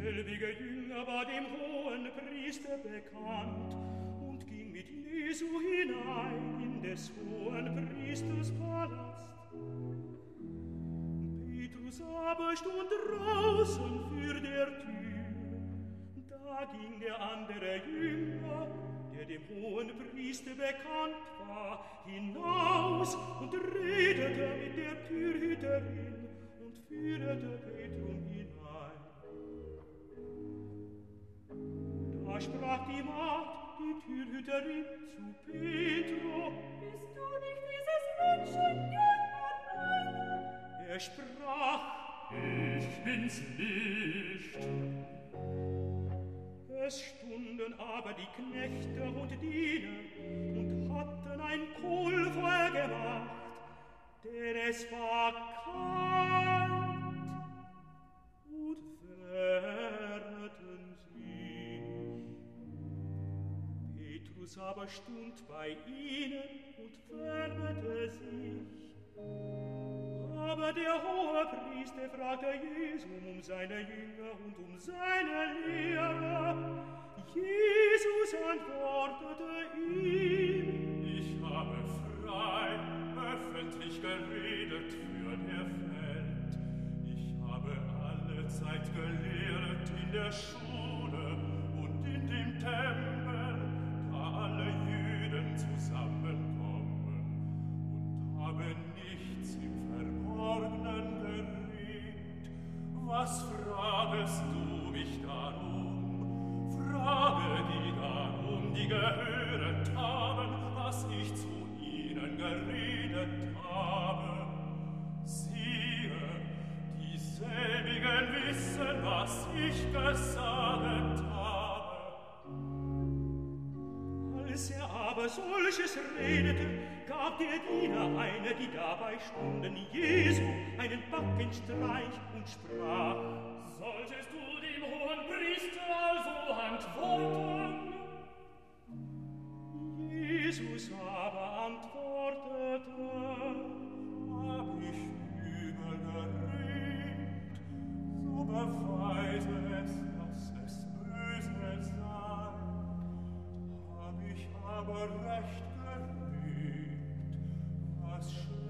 selbige Jünger war dem hohen Priester bekannt und ging mit Jesu hinein in des hohen Priesters Palast. Petrus aber stund draußen für der Tür. Da ging der andere Jünger, der dem hohen Priester bekannt war, hinaus und redete mit der Türhüterin und führte Petrus hinein. Da sprach die Magd, die Türhüterin, zu Petro: Bist du nicht dieses Menschen Jünger einer? Er sprach: Ich bin's nicht. Es stunden aber die Knechte und Diener und hatten ein Kohlfeuer gemacht, denn es war kalt, und wärmeten sich. Petrus aber stund bei ihnen und wärmete sich. Aber der Hohepriester fragte Jesu um seine Jünger und um seine Lehre. Jesus antwortete ihm: Ich habe frei, öffentlich geredet für der Welt. Ich habe alle Zeit gelehrt in der Schule und in dem Tempel, da alle Juden zusammenkommen, und habe nichts im Verborgenen geredet. Was fragest du mich darum? Frage die darum, die gehöret haben, was ich zu ihnen geredet habe. Siehe, dieselbigen wissen, was ich gesaget habe. Als er aber solches redete, gab der Diener eine, die dabei stunden, Jesu einen Backenstreich und sprach: Solltest du dem hohen Priester also antworten? Jesus aber antwortete: Hab ich übel geredet, so beweise es, dass es böse sei. Hab ich aber recht geredet, was